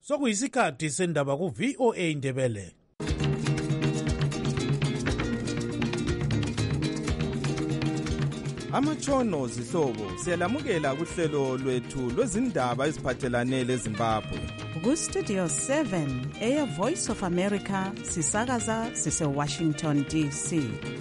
Sokuyisikhathi sendaba ku VOA Ndebele. Amatshono zihlobo siyalamukela kuhlelo lwethu lwezindaba eziphathelane leZimbabwe. Ku Studio 7 Air Voice of America sisakaza sise Washington DC.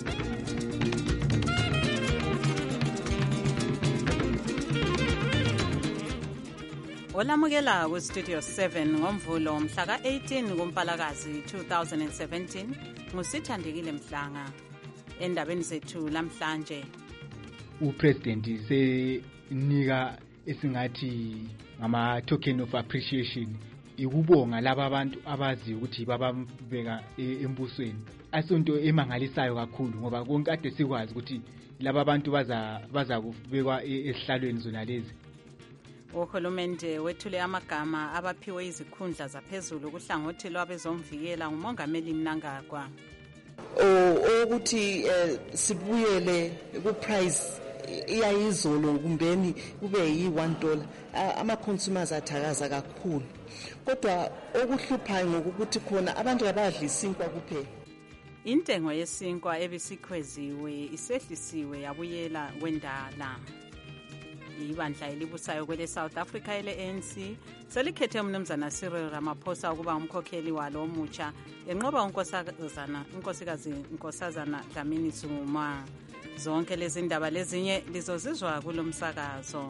Olamukela ku Studio 7 ngomvulo mhla ka-18 kuMpalakazi 2017 ngusithandekile Mhlanga. Endabeni zethu lamhlanje, uPresident senika esingathi ngama token of appreciation ikubonga laba abantu abazi ukuthi babambeka embusweni. Asonto emangalisayo kakhulu ngoba konke kade sikwazi ukuthi laba abantu baza kubekwa esihlalweni zona lezi. Uhulumende wethule amagama abaphiwe izikhundla zaphezulu kuhlangothi lwabezomvikela nguMongameli Mnangagwa. Ukuthi sibuyele ku price iyayizolo kumbeni kube yi$1, ama consumers athakaza kakhulu, kodwa okuhluphayo ngokuthi khona abantu abadli isinkwa kuphela. Intengo yesinkwa ebisikhweziwe isehlisiwe yabuyela kwendala. Ibandla elibusayo kwele South Africa ele ANC selikhethe umnumzana Cyril Ramaphosa ukuba umkhokheli walo omutsha enqoba unkosikazi Nkosazana Dlamini Zuma. Zonke lezi ndaba lezinye lizozizwa kulomsakazo.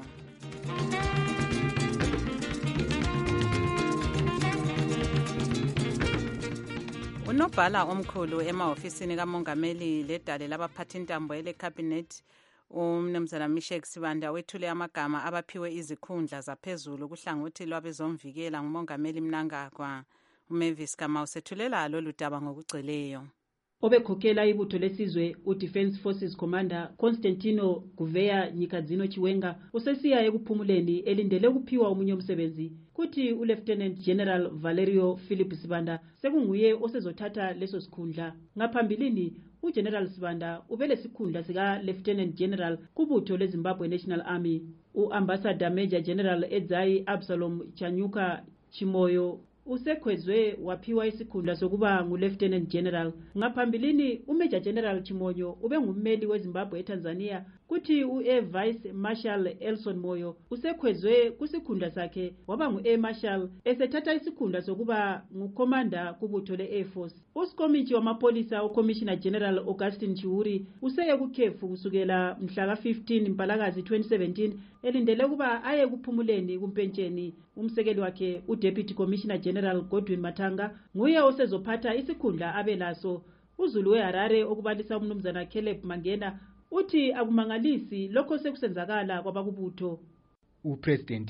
Unobhala omkhulu emahofisini kaMongameli ledale labaphathintambo ele cabinet uMnumzana Mishek Sibanda wethule amagama abaphiwe izikhundla zaphezulu kuhlangothi lwabezomvikela nguMongameli Mnangagwa. uMavis Kamau sethulela lolu daba ngokugcweleyo. Obekhokhela ibutho lesizwe uDefense Forces Commander Constantino Guveya Nyikadzino Chiwenga usesiya ekuphumuleni elindele ukuphiwa omunye umsebenzi, kuthi uLieutenant General Valerio Philip Sibanda sekunguye osezothatha leso sikhundla. Ngaphambilini uGeneral Sibanda ubele sikhundla sika Lieutenant General kubutho leZimbabwe National Army. Uambassador Major General Edzai Absalom Chanyuka Chimoyo usekhwezwe waphiwa isikhundla sokuba ngu-Lieutenant General. Ngaphambilini uMajor General Chimonyo ube ngummeli weZimbabwe eTanzania, kuthi u-Air Vice Marshal Elson Moyo usekhwezwe kusikhundla sakhe waba ngu-Air Marshal esethatha isikhundla sokuba ngukomanda kubutho le-Air Force. Usikomitshi wamapolisa uCommissioner General Augustine Chiuri useye kukhefu kusukela mhla ka-15 Mpalakazi 2017 elindele kuba aye kuphumuleni kumpentsheni. Umsekeli wakhe uDeputy Commissioner General Godwin Matanga nguye osezophatha isikhundla abelaso. uZulu weHarare okubalisa umnumzana Caleb Mangena uthi akumangalisi lokho sekusenzakala kwabakubutho. uPresident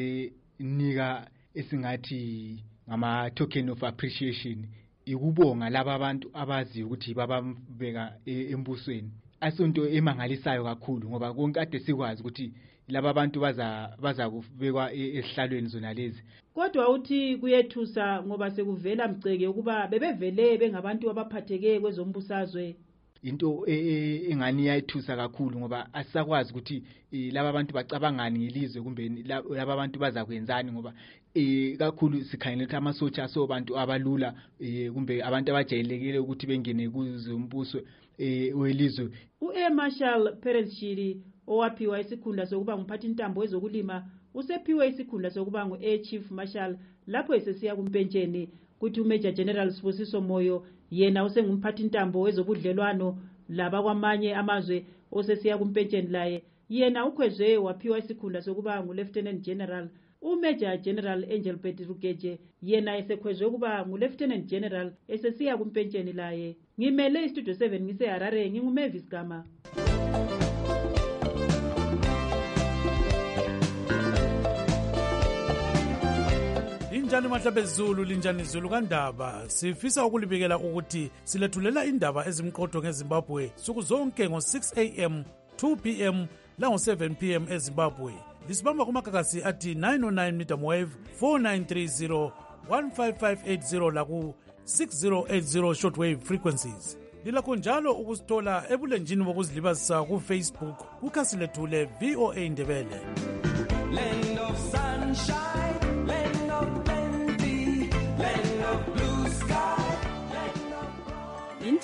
senika esingathi ngama token of appreciation ikubonga laba abantu abazi ukuthi babambeka embusweni. Asonto emangalisayo kakhulu ngoba konke kade sikwazi ukuthi laba abantu baza kubekwa esihlalweni zona lezi. Kodwa uthi kuyethusa ngoba sekuvela mceke ukuba bebevele bengabantu abaphatheke kwezombusazwe. Into engani yayithusa kakhulu ngoba asisakwazi ukuthi laba abantu bacabangani ngelizwe kumbe laba abantu baza kwenzani, ngoba kakhulu sikhangela ukuthi amasotsha asobantu abalula kumbe abantu abajayelekile ukuthi bengene kuzombuso welizwe. uAir Marshal Perez Shiri owaphiwa isikhundla sokuba ngumphathintambo wezokulima usephiwe isikhundla sokuba ngu-Air Chief Marshal lapho esesiya kumpentsheni, kuthi uMajor General Sibusiso Moyo yena usengumphathintambo wezobudlelwano laba kwamanye amazwe osesiya kumpentsheni laye. Yena ukhwezwe waphiwa isikhundla sokuba ngu-Lieutenant General. uMajor General Engelbert Rugeje yena esekhwezwe kuba ngu-Lieutenant General esesiya kumpentsheni laye. Ngimele iStudio 7 ngiseHarare, nginguMavis Gama. Linjani mahlabe Zulu, linjani Zulu kandaba. Sifisa ukulibikela ukuthi silethulela indaba ezimqotho ngeZimbabwe suku zonke ngo6 AM, 2 PM lango7 PM eZimbabwe. Lisibamba kumagagasi athi 909 medium wave, 4930, 15580 laku 6080 shortwave frequencies. Lilakho njalo ukusithola ebulenjini bokuzilibazisa ku Facebook kukhasi lethu le VOA Ndebele. Land of sunshine, land of plenty,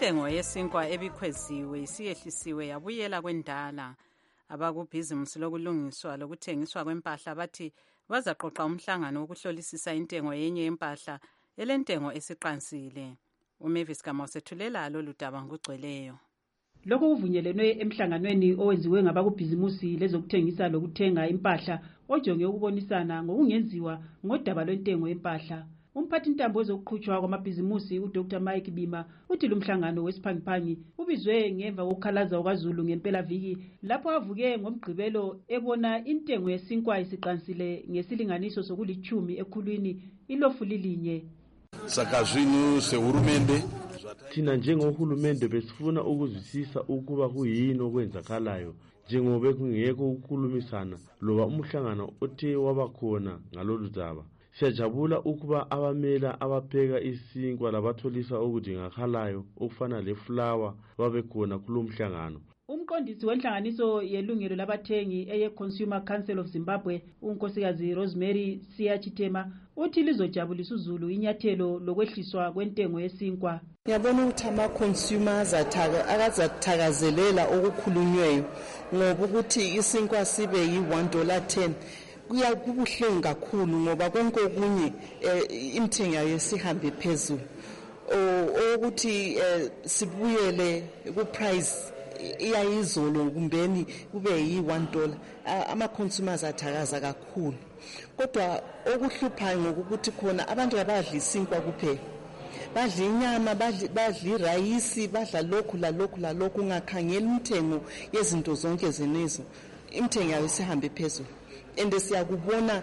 intengo yesinkwa ebikhweziwe isiyehlisiwe yabuyela kwendala. Abakubhizimusi lokulungiswa lokuthengiswa kwempahla bathi bazaqoqa umhlangano wokuhlolisisa intengo yenye yempahla elentengo esiqansile. uMavis Gama usethulela lolu daba ngokugcweleyo. Lokho kuvunyelwe emhlanganweni owenziwe ngabakubhizimusi lezokuthengisa lokuthenga impahla ojonge ukubonisana ngokungenziwa ngodaba lwentengo yempahla. Umphathi intambo wezokuqhutshwa kwamabhizimusi uDr Mike Bima uthi lumhlangano wesiphangiphangi ubizwe ngemva kokukhalaza kwaZulu ngempelaviki lapho avuke ngomgqibelo ebona intengo yesinkwa isiqansile ngesilinganiso sokulithumi ekhulwini ilofu lilinye. Sakazwini sehulumende thina njengohulumende besifuna ukuzwisisa ukuba kuyini okwenzakalayo njengoba kungekho ukukhulumisana loba umhlangano othe wabakhona ngalolu daba. Siyajabula ukuba abamela abapheka isinkwa labatholisa okudingakalayo okufana leflawa babekhona kulomhlangano. Umqondisi wenhlanganiso yelungelo labathengi eye-Consumer Council of Zimbabwe, unkosikazi Rosemary Siyachitema, uthi lizojabulisa uZulu inyathelo lokwehliswa kwentengo yesinkwa. Ngiyabona ukuthi ama-consumers akazathakazelela okukhulunyweyo ngoba ukuthi isinkwa sibe yi$1.10 kubuhlungu kakhulu ngoba konke okunye imthengo yayo sihambe phezulu. Ukuthi sibuyele ku-price iyayizolo kumbeni kube yi$1, ama-consumers athakaza kakhulu. Kodwa okuhluphayo ngokuthi khona abantu abadla isinkwa kuphela, badla inyama, badla irayisi, badla lokhu lalokhu ungakhangela umthengo yezinto zonke zenezo, imthengo yayo sihambe phezulu. Ende siyakubona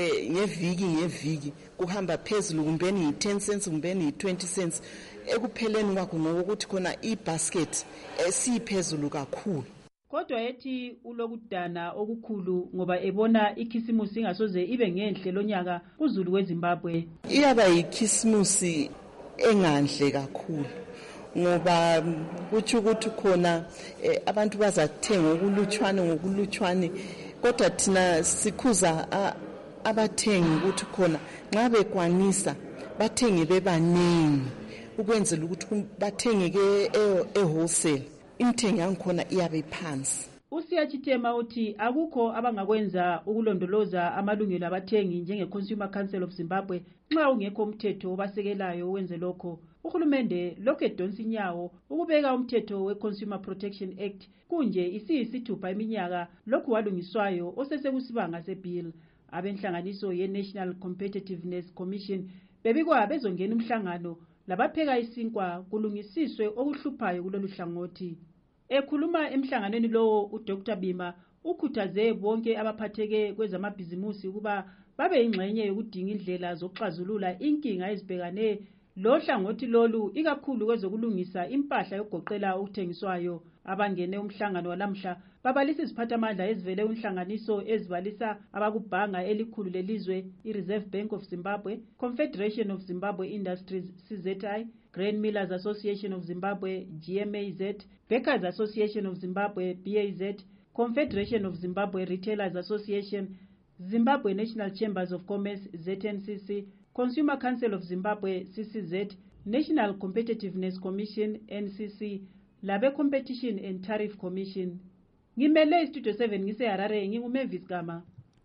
ngeviki kuhamba phezulu kumbeni yi-10 cents kumbeni yi-20 cents. Ekupheleni kwakho ngokuthi khona ibasket siphezulu kakhulu. Kodwa ethi ulokudana okukhulu ngoba ebona ikhisimusi ingasoze ibe ngenhle lonyaka kuZulu weZimbabwe. Iyaba yikhisimusi enganhle kakhulu ngoba kuthi ukuthi khona abantu bazathenga ngokulutshwane kodwa thina sikhuza abathengi ukuthi khona nxa bekwanisa bathenge bebaningi ukwenzela ukuthi bathenge ke e-wholesale imthengo yangikhona iyabe phansi. Usiyachitema uthi akukho abangakwenza ukulondoloza amalungelo abathengi njenge-Consumer Council of Zimbabwe nxa ungekho umthetho obasekelayo owenze lokho. Uhulumende lokhu edonsa inyawo ukubeka umthetho we-Consumer Protection Act kunje isiyisithupha iminyaka lokhu walungiswayo osesekusibanga sebill. Abenhlanganiso ye-National Competitiveness Commission bebikwa bezongena umhlangano labapheka isinkwa kulungisiswe okuhluphayo kulolu hlangothi. Ekhuluma emhlanganweni lowo uDr Bima ukhuthaze bonke abaphatheke kwezamabhizimusi ukuba babe ingxenye yokudinga indlela zokuxazulula inkinga ezibhekane lohlangothi lolu ikakhulu kwezokulungisa impahla yokugoqela okuthengiswayo. Abangene umhlangano walamhla babalisa iziphathamandla ezivele unhlanganiso ezibalisa abakubhanga elikhulu lelizwe iReserve Bank of Zimbabwe, Confederation of Zimbabwe Industries CZI, Grain Millers Association of Zimbabwe GMAZ, Bakers Association of Zimbabwe BAZ, Confederation of Zimbabwe Retailers Association, Zimbabwe National Chambers of Commerce ZNCC, Consumer Council of Zimbabwe CCZ, National Competitiveness Commission NCC, labe Competition and Tariff Commission. Ngimele iStudio 7 ngiseHarare nginguMavis Gama.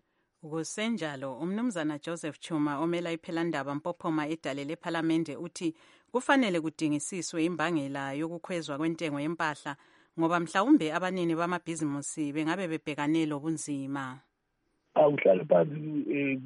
Kusenjalo umnumzana Joseph Chuma omela iphelandaba Mpophoma edale lePhalamende uthi kufanele kudingisiswe imbangela yokukhwezwa kwentengo yempahla ngoba mhlawumbe abanini bamabhizimusi bengabe bebhekane lobunzima. Awuhlale phansi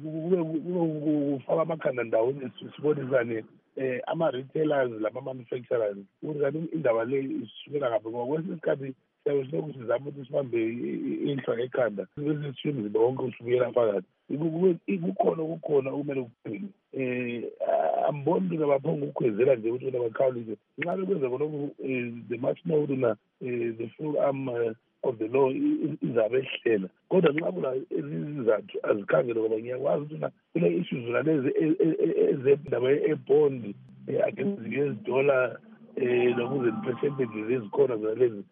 kufaka amakhanda ndawonye sibonisane ama-retailers lama-manufacturers ukuthi indaba le isukela ngaphi ngoba kwesinye isikhathi siyabe sizama ukuthi sibambe inhlwa ekhanda sishiye umzimba wonke usubuyela phakathi. Kukhona okumele kuphile. Amboni ukuthi abaphonga ukukhwezela nje ukuthi bakhawulise nxa bekwenza khonokho the much know ukuthi the full arm of the law izabe ehlela kodwa nxa kula izizathu azikhangele ngoba ngiyakwazi ukuthi kule issues lalezi ezendaba ebond against the dollar nokuze percentages ezikhona zalezi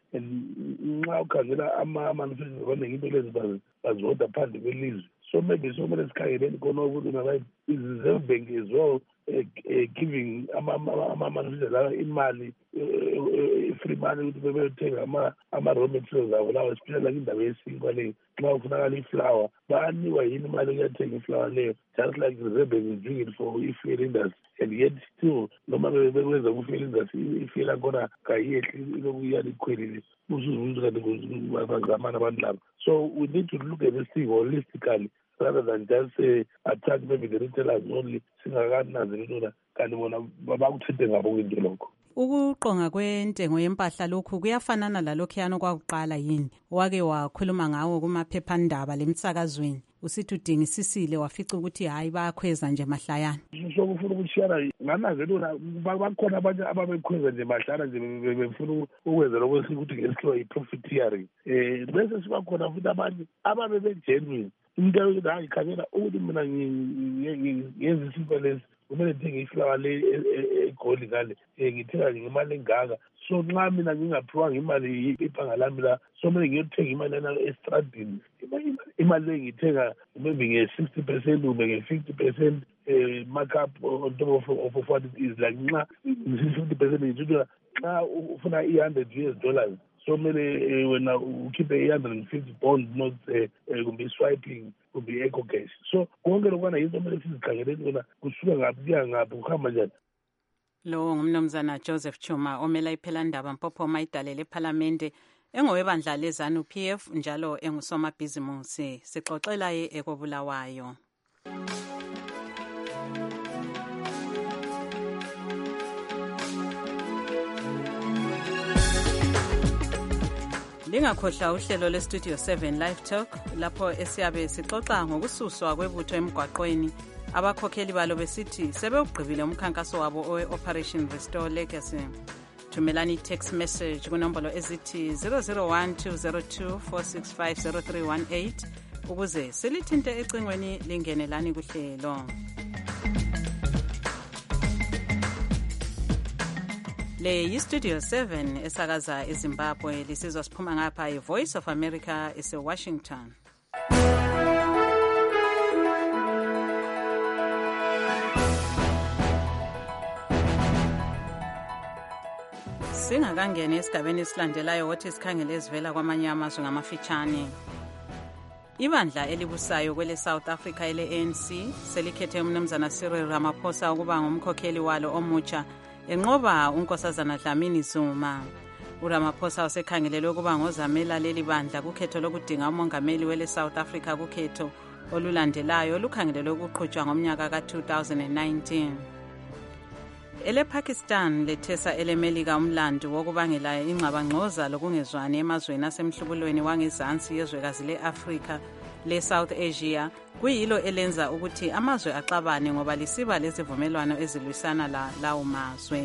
nxa ukhangela ama-manufacturers abaningi into lezi bazihoda phandle kwelizwe so maybe somele sikhangeleni khona ukuthi i-Reserve Bank as well giving ama-manufacturers lawa imali free money ukuthi bebeyothenga ama-raw materials abo lawo especially like indawo yesinkwa leyo nxa kufunakala iflower bayanikwa yini imali ukuyathenga iflower leyo just like reserve is doing it for i-fuel industry and yet still noma bekwenza ku-fuel industry i-fuel akhona kayiyehli iloku iyani ikhwelile usuzumuntu kanti bazamana abantu laba. So we need to look at this thing holistically rather than just attack maybe the retailers only singakanazi lona kanti bona bakuthinte ngabo kwinto lokho. Ukuqonga kwentengo yempahla lokhu kuyafanana lalokhuyana okwakuqala yini wake wakhuluma ngawo kumaphephandaba lemsakazweni usithi udingisisile wafica ukuthi hayi bayakhweza nje mahlayana. So kufuna ukushiyana nganaze lona bakhona abanye ababekhweza nje mahlayana nje befuna ukwenza lokho ukuthi ngesikhiwa i-profiteering bese sibakhona futhi abanye ababebegenuine into yokuthi hayi khangela ukuthi mina ngenza isinto lesi kumele ndithenge iflower le egoli ngale ngithenga ngemali engaka. So nxa mina ngingaphiwanga imali ibhanga lami la so kumele ngiyothenga imali yana estradini imali le ngithenga maybe nge-60% kumbe nge-50% markup on top of what it is like nxa 50% ngithuthula nxa ufuna $100 so kumele wena ukhiphe $150 notes kumbe i-swiping kumbe i-eco cash. So konke lokwana yinto kumele sizikhangeleni kona kusuka ngaphi kuya ngaphi kuhamba njani. Lo ngumnumzana Joseph Chuma omela iPhelandaba Mpophoma idalele eParliamente engowebandla lezanu PF njalo engusomabhizimusi sixoxela ye ekobulawayo. Lingakhohlwa uhlelo leStudio 7 Live Talk lapho esiyabe sixoxa ngokususwa kwebutho emgwaqweni abakhokheli balo besithi sebewugqibile umkhankaso wabo owe-Operation Restore Legacy. Thumelani text message kunombolo ezithi 001-202-465-0318 ukuze silithinte ecingweni lingenelani kuhlelo. Le yiStudio 7 esakaza eZimbabwe lisizwa siphuma ngapha iVoice of America ese-Washington. Singakangena esigabeni esilandelayo wothi sikhangele ezivela kwamanye amazwe ngamafitshane. Ibandla elibusayo kwele South Africa ele-ANC selikhethe umnumzana Cyril Ramaphosa ukuba ngumkhokheli walo omutsha enqoba unkosazana Dlamini Zuma. uRamaphosa usekhangelelwe ukuba ngozamela leli bandla kukhetho lokudinga umongameli wele South Africa kukhetho olulandelayo olukhangelelwe ukuqhutshwa ngomnyaka ka-2019. ElePakistan lethesa elemelika umlando wokubangela ingxabangxoza lokungezwani emazweni asemhlubulweni wangezansi yezwekazi le-Afrika le-South Asia kuyilo elenza ukuthi amazwe axabane ngoba lisiba lezivumelwano ezilwisana lawo mazwe.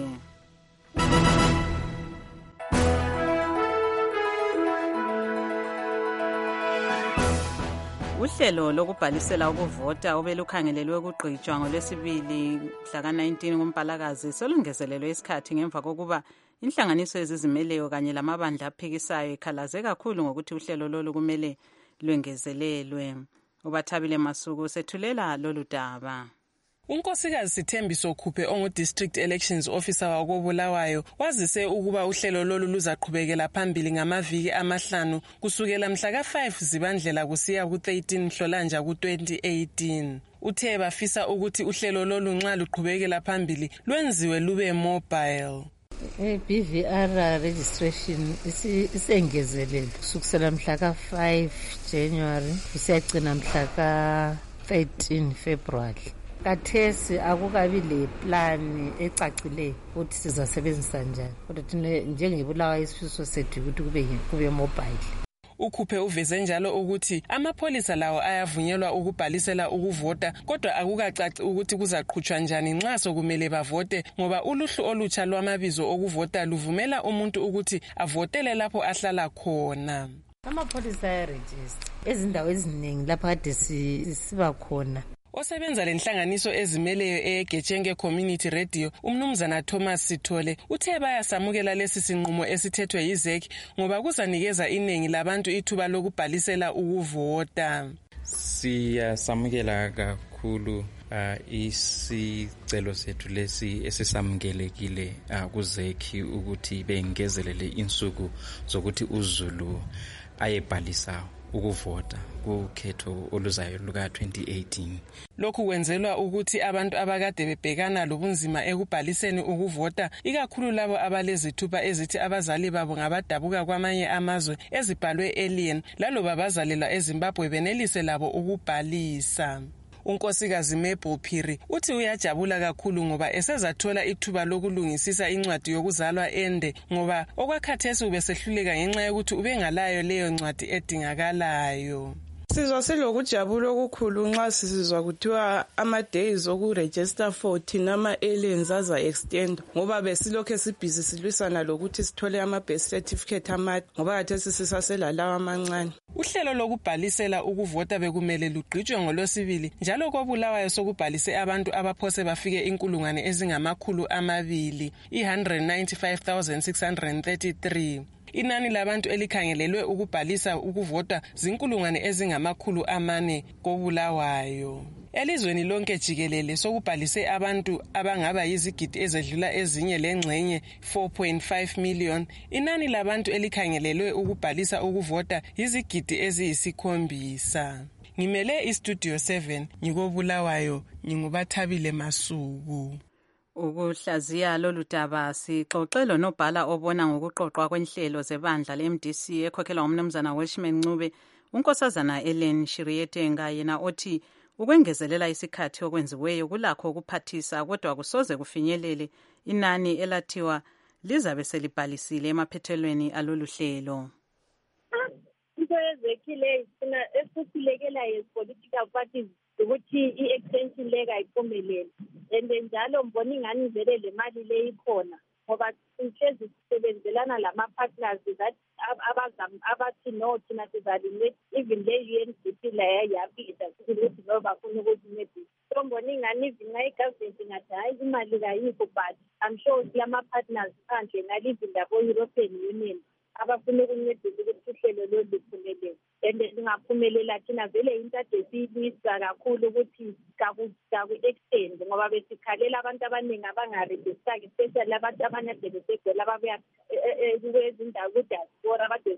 Uhlelo lokubhalisela ukuvota obelukhangelelwe ukugqitshwa ngolwesibili mhla ka-19 kuMpalakazi solungezelelwe isikhathi ngemva kokuba inhlanganiso ezizimeleyo kanye lamabandla aphikisayo ikhalaze kakhulu ngokuthi uhlelo lolu kumele lwengezelelwe. uBathabile Masuku sethulela lolu daba. Unkosikazi Sithembiso Khuphe ongu-District Elections Officer wakobulawayo wazise ukuba uhlelo lolu luzaqhubekela phambili ngamaviki amahlanu kusukela mhla ka-5 Zibandlela kusiya ku-13 Nhlolanja ku-2018. Uthe bafisa ukuthi uhlelo lolu nxa luqhubekela phambili lwenziwe lube mobile. BVR registration isengezelelwe kusukela mhla ka-5 January kusiyagcina mhla ka-13 February. Kathesi akukabi le plan ecacileyo ukuthi sizasebenzisa njani kodwa thina njengebulawayo isifiso sethu ukuthi kube mobile. Ukhuphe uveze njalo ukuthi amapholisa lawo ayavunyelwa ukubhalisela ukuvota kodwa akukacaci ukuthi kuzaqhutshwa njani nxa sokumele bavote ngoba uluhlu olutsha lwamabizo okuvota luvumela umuntu ukuthi avotele lapho ahlala khona. Amapholisa ayaregister ezindawo eziningi lapho kade siba khona. Osebenza lenhlanganiso ezimeleyo eGetshenge Community Radio umnumzana Thomas Sithole uthe bayasamukela lesi sinqumo esithethwe yiZEC ngoba kuzanikeza iningi labantu ithuba lokubhalisela ukuvota. Siyasamukela kakhulu isicelo sethu lesi esisamukelekile kuzekhi ukuthi bengezelele insuku zokuthi uZulu ayebhalisa ukuvota kukhetho oluzayo luka 2018. Lokhu kwenzelwa ukuthi abantu abakade bebhekana lobunzima ekubhaliseni ukuvota, ikakhulu labo abalezithupha ezithi abazali babo ngabadabuka kwamanye amazwe ezibhalwe alien laloba bazalelwa eZimbabwe benelise labo ukubhalisa. unkosikazi Mabel Phiri uthi uyajabula kakhulu ngoba esezathola ithuba lokulungisisa incwadi yokuzalwa ende ngoba okwakhathesi ubesehluleka ngenxa yokuthi ubengalayo leyo ncwadi edingakalayo. Sizwa silokujabula okukhulu nxa sizizwa kuthiwa ama-days okuregister for thina ama-aliens aza extend ngoba besilokhu esibhizi silwisana lokuthi sithole ama-birth certificate amade ngoba khathesi sisaselalawo amancane. Uhlelo lokubhalisela ukuvota bekumele lugqitshwe ngoLwesibili njalo koBulawayo sokubhalise abantu abaphose bafike 200,200 195,633. Inani labantu elikhangelelwe ukubhalisa ukuvota 400,000 koBulawayo. Elizweni lonke jikelele sokubhalise abantu abangaba yizigidi ezedlula ezinye lengxenye 4.5 million. Inani labantu elikhangelelwe ukubhalisa ukuvota yizigidi eziyisi7. Ngimele iStudio 7 ngikoBulawayo nginguBathabile Masuku. Ukuhlaziya lolu daba sixoxe lonobhala obona ngokuqoqwa kwenhlelo zebandla leMDC ekhokhelwa umnumzana Welshman Ncube, unkosazana Ellen Shirietenga yena othi ukwengezelela isikhathi okwenziweyo kulakho ukuphathisa kodwa kusoze kufinyelele inani elathiwa lizabe selibhalisile emaphethelweni alolu hlelo. Into ezekile ifuna esisilekela ye-political parties ukuthi i-extension leka ayiphumelele njalo mbona ingani vele le mali le ikhona ngoba sihlezi sisebenzelana lama-partners that abathi no thina sizalimate even le UNDP la yayaphinda ukuthi no bafuna ukuthi maybe so mbona ingani even nxa i-government ingathi hayi imali kayikho but I'm sure lama-partners phandle ngalive labo-European Union abafuna ukuncedisa ukuthi uhlelo lolu luphumelele and lingaphumelela thina vele into ade siyibisa kakhulu ukuthi kaku-extend ngoba besikhalela abantu abaningi abangarejistaki especially abantu abanade besegwela ababuya kwezindawo kudiaspora abade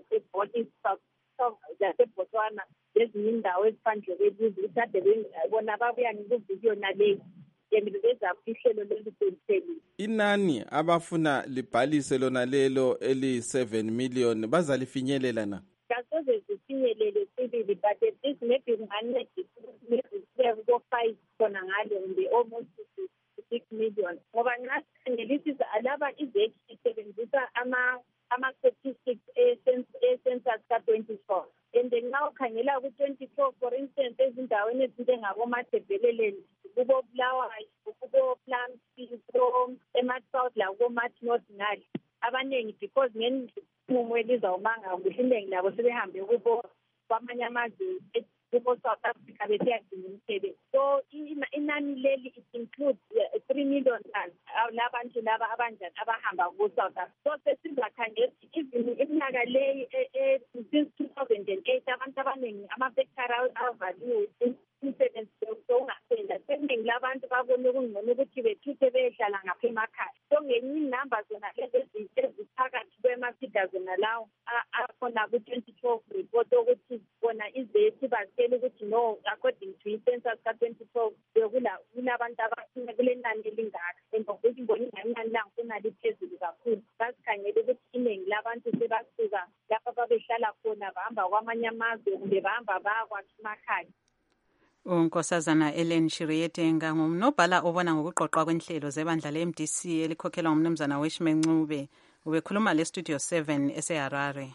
zasebotswana lezinye indawo eziphandle kwelizwe ukuthi ade bona babuya ngikuvidiyo naleyi ihlelo lolu. Inani abafuna libhalise lona lelo eli7 million bazalifinyelela na? Kasoze sifinyelele sibili but at least maybe ungancedisa maybe 5 khona ngalo kumbe almost 6 million ngoba ngasikhangelisisa alaba izekhi isebenzisa ama-statistics e-census ka-24 and nxa ukhangela ku-24 for instance ezindaweni ezinjengabomathebheleleni kuboBulawayo kubo-Plumfield ema-South lakubo-North ngale abaningi because ngenqumo elizawumanga kuhle inengi labo sebehambe kwamanye amazwe kubo-South Africa besiyadinga umsebenzi. So inani leli it includes 3 million labantu laba abanjani abahamba ku-South Africa. So sesizakhangela even iminyaka leyi since 2008 abantu abaningi ama-factory avaliwe umsebenzi ungasebenza seningi labantu babone kungcono ukuthi bethuthe behlala ngapha emakhaya. So ngenye inamba zona lezi eziphakathi kwema-figures zona lawo akhona ku-2012 report ukuthi bona izethi batshela ukuthi no according to i-census ka-2012 kulabantu abafuna kule nani elingaka and ngokuthi mbona inani langkhona liphezulu kakhulu basikhangele ukuthi iningi labantu sebasuka lapha babehlala khona bahamba kwamanye amazwe kumbe bahamba bayakwakha emakhaya. Unkosazana Ellen Shirietenga ngumnobhala obona ngokuqoqwa kwenhlelo zebandla le-MDC elikhokhelwa ngumnumzana Welshman Ncube ubekhuluma leStudio 7 eseHarare.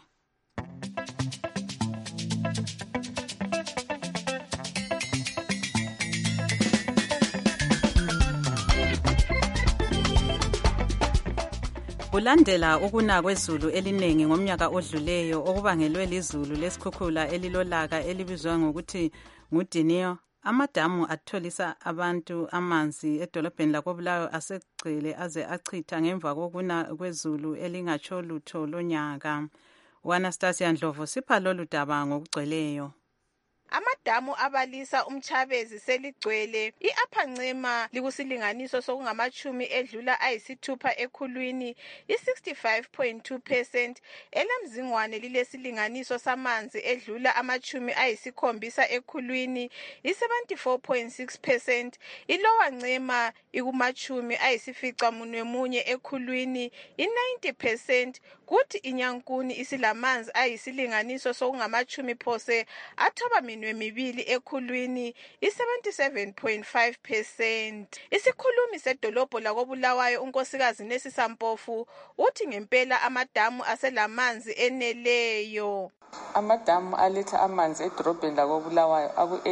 Kulandela ukuna kwezulu elinengi ngomnyaka odluleyo okubangelwe lizulu lesikhukhula elilolaka elibizwa ngokuthi nguDineo, amadamu atholisa abantu amanzi edolobheni lakoBulawayo asegcwele aze achitha ngemva kokuna kwezulu elingatsho lutho lonyaka. Anastasia Ndlovu sipha lolu daba ngokugcweleyo. amadamu abalisa umchabezi seligcwele. I-Upper Ncema likusilinganiso sokungamachumi edlula ayisithupha ekhulwini, i-65.2%. Elemzingwane lilesilinganiso samanzi edlula amachumi ayisikhombisa ekhulwini, i-74.6%. iLower Ncema ikumachumi ayisificamunwemunye ekhulwini, i-90%. Kuthi iNyankuni isilamanzi ayisilinganiso sokungamachumi phose athobaminwemibili ekhulwini, i-77.5%. Isikhulumi sedolobho lakoBulawayo unkosikazi Nesisa Mpofu uthi ngempela amadamu aselamanzi eneleyo. Amadamu aletha amanzi edolobheni lakoBulawayo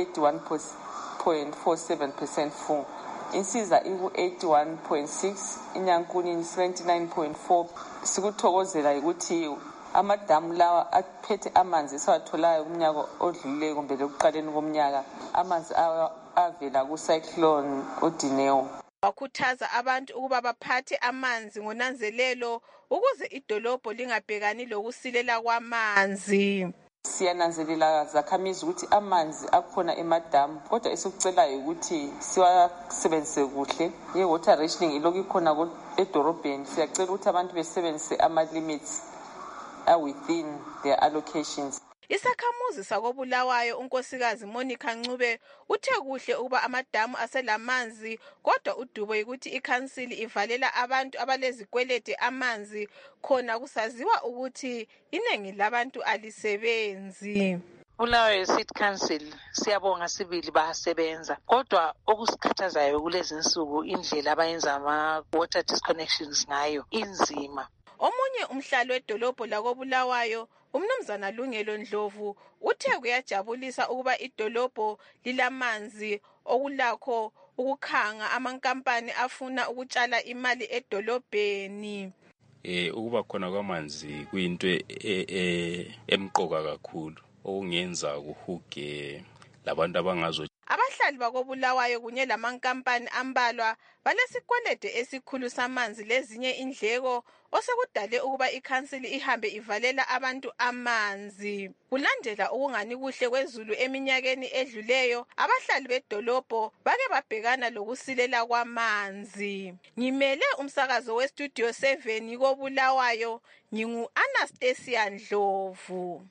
aku-81.47% full. Insiza iku-81.6, iNyankuni 79.4. Sikuthokozela ukuthi amadamu lawa aphethe amanzi esiwatholayo kumnyaka odlulileyo kumbe lokuqaleni komnyaka, amanzi avela ku-cyclone uDineo. Wakhuthaza abantu ukuba baphathe amanzi ngonanzelelo ukuze idolobho lingabhekani lokusilela kwamanzi. Siyananzelela zakhamizi ukuthi amanzi akhona emadamu, kodwa esikucelayo ukuthi siwasebenzise kuhle. Ye-water rationing ilokhu ikhona edorobheni. Siyacela ukuthi abantu besebenzise ama-limits within their allocations. Isakhamuzi sakoBulawayo unkosikazi Monica Ncube uthe kuhle ukuba amadamu aselamanzi, kodwa udubo ukuthi ikhansili ivalela abantu abalezikwelede amanzi khona kusaziwa ukuthi inengi labantu alisebenzi. Bulawayo City Council siyabonga sibili bayasebenza, kodwa okusikhathazayo kulezi nsuku indlela abayenza ama-water disconnections ngayo inzima. Omunye umhlalo wedolobho lakoBulawayo uMnumzana Lungelo Ndlovu uthe kuyajabulisa ukuba idolobho lilamanzi okulakho ukukhanga amankampani afuna ukutshala imali edolobheni. Ukuba khona kwamanzi kuyinto emqoka kakhulu okungenza kuhuge labantu abangazo. Abahlali bakoBulawayo kunye lamankampani ambalwa balesikwelede esikhulu samanzi lezinye indleko osekudale ukuba ikhansili ihambe ivalela abantu amanzi. Kulandela ukungani kuhle kwezulu eminyakeni edluleyo, abahlali bedolobho bake babhekana lokusilela kwamanzi. Ngimele umsakazo weStudio 7 koBulawayo, ngingu-Anastasia Ndlovu.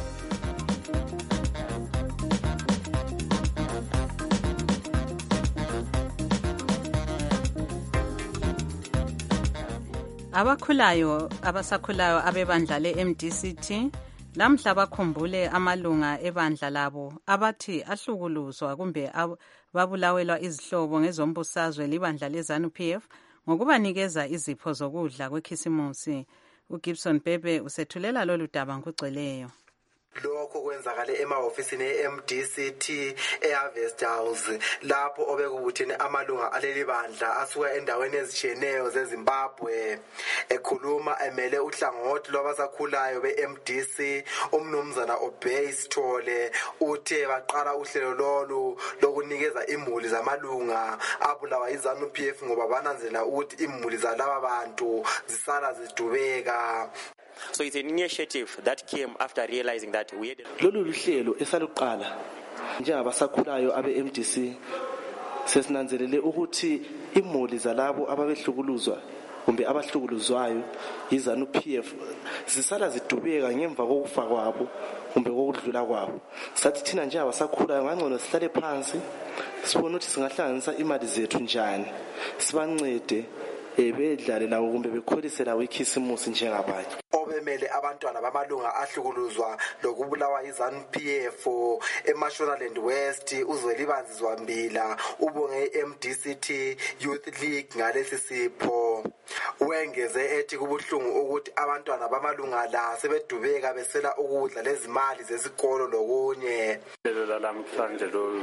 Abasakhulayo abebandla le-MDCT lamhla bakhumbule amalunga ebandla labo abathi ahlukuluzwa kumbe babulawelwa izihlobo ngezombusazwe libandla leZANU-PF ngokubanikeza izipho zokudla kwekhisimusi. uGibson Bebe usethulela lolu daba ngokugcweleyo. Lokho kwenzakale emahofisini e-MDCT eHarvest House lapho obekubuthene amalunga aleli bandla asuka endaweni ezitshiyeneyo zeZimbabwe. Ekhuluma emele uhlangothi lwabasakhulayo be-MDC uMnumzana Obey Sithole uthe baqala uhlelo lolu lokunikeza imuli zamalunga abulawa yiZANU-PF ngoba bananzela ukuthi imuli zalaba bantu zisala zidubeka. So it's an initiative that came after realizing that we had lolu luhlelo esaluqala njengabasakhulayo abe-MDC sesinanzelele ukuthi imuli zalabo ababehlukuluzwa kumbe abahlukuluzwayo yiZANU-PF zisala zidubeka ngemva kokufa kwabo kumbe kokudlula kwabo. Sathi thina njengabasakhulayo ngangcono sihlale phansi sibone ukuthi singahlanganisa imali zethu njani sibancede bedlale lawo kumbe bekholise lawo ikhisimusi njengabanye. Obemele abantwana bamalunga ahlukuluzwa lokubulawa yiZANU-PF eMashonaland West uZwelibanzi Zwambila ubonge MDCT Youth League ngalesi sipho. Wengeze ethi kubuhlungu ukuthi abantwana bamalunga la sebedubeka besela ukudla lezimali zesikolo lokunye. Lelo lamhlanje lo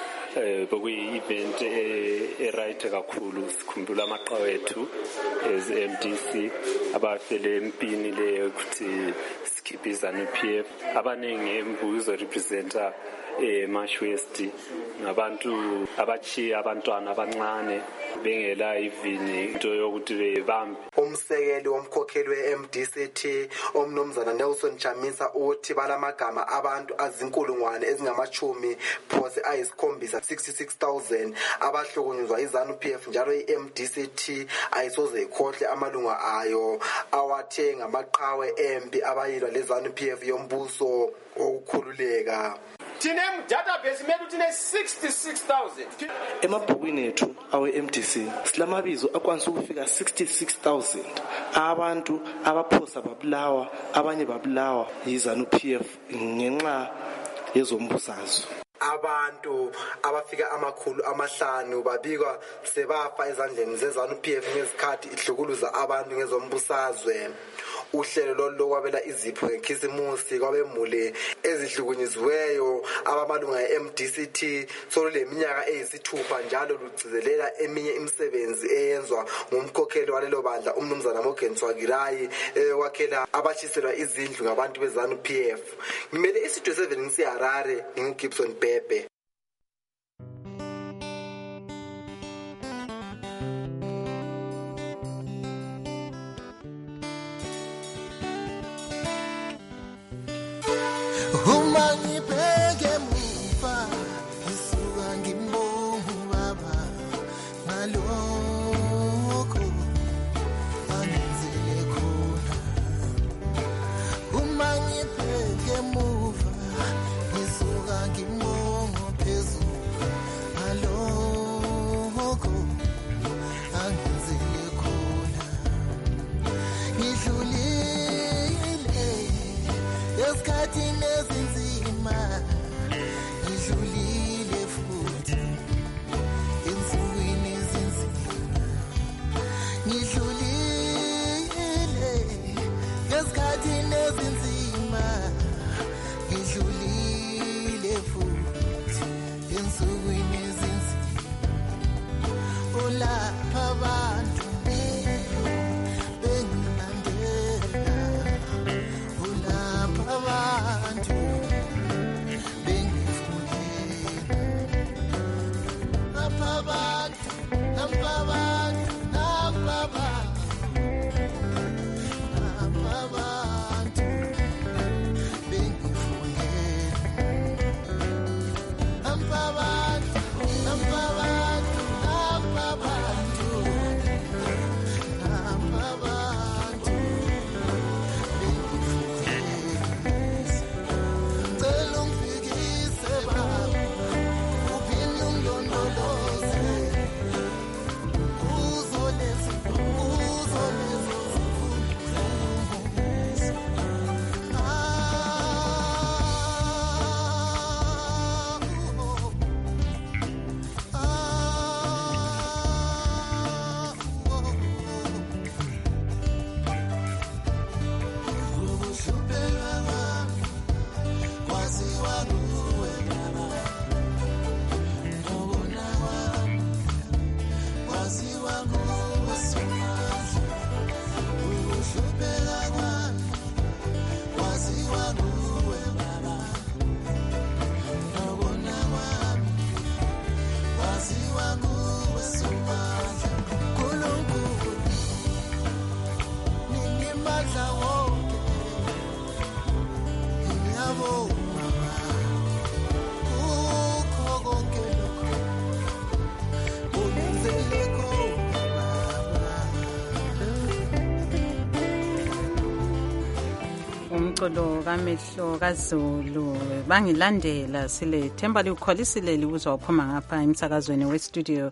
bokuyi-event e-right kakhulu sikhumbula amaqawethu ez-MDC abafele empini leyo ukuthi sikhiphe iZANU-PF abaningi embuzo representa Marsh West ngabantu abachiya abantwana abancane bengela ivini into yokuthi bebambe. Umsekeli womkhokheli we-MDCT umnumzana Nelson Chamisa uthi balamagama abantu azinkulungwane ezingamachumi phose ayisikhombisa 66,000 abahlukunyezwa iZANU-PF njalo i-MDCT ayisoze ikhohle amalunga ayo awathe ngamaqhawe empi abayilwa leZANU-PF yombuso wokukhululeka. Tine database medu tine 66,000. Emabhukwini ethu awe-MDC silamabizo akwanisa ukufika 66,000 abantu abaphosa babulawa abanye babulawa yiZANU-PF ngenxa yezombusazwe. Abantu abafika 500 babikwa sebafa ezandleni zeZANU-PF ngezikhathi ihlukuluza abantu ngezombusazwe. Uhlelo lokwabela izipho ngekhisimusi kwabemule ezihlukunyeziweyo abamalunga e-MDCT solule minyaka eyisithupha njalo lugcizelela eminye imisebenzi eyenzwa ngumkhokheli walelo bandla umnumzana Morgan Tsvangirai wakhela abashiselwa izindlu ngabantu beZANU-PF. Ngimele istudio 7 ngisiHarare nginguGibson Pepe. umculo kamehlo kaZulu bangilandela sile Themba liukholisile libuzo waphuma ngapha emsakazweni westudio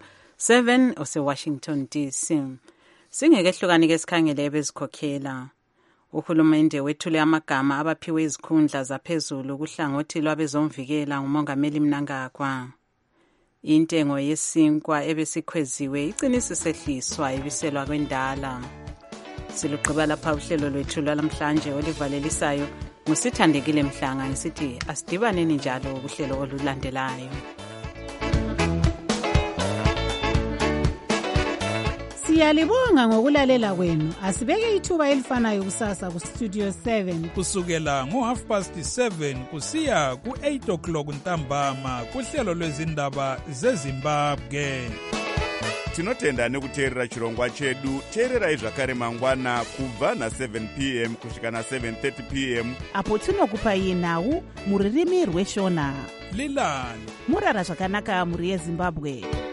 7 ose-Washington DC. Singekehlukani ke sikhangele ebezikhokhela. Uhulumende wethule amagama abaphiwe izikhundla zaphezulu kuhlangothi lwabezomvikela ngumongameli Mnangagwa. Intengo yesinkwa ebesikhweziwe icinisa sehliswa ibiselwa kwendala. Siluqhiba lapha uhlelo lwethu lwalamhlanje olivalelisayo ngusithandekile Mhlanga ngisithi asidibaneni njalo kuhlelo olulandelayo. Siyalibonga ngokulalela kwenu. Asibeke ithuba elifanayo kusasa ku Studio 7 kusukela ngo7:30 kusiya ku8 o'clock ntambama kuhlelo lwezindaba zeZimbabwe. Tinotenda nekuteerera chirongwa chedu. Teererai zvakare mangwana kubva na7 p.m. kusvika na7:30 p.m. apo tinokupai nhau muririmi rweshona. Lilani murara zvakanaka muri yeZimbabwe.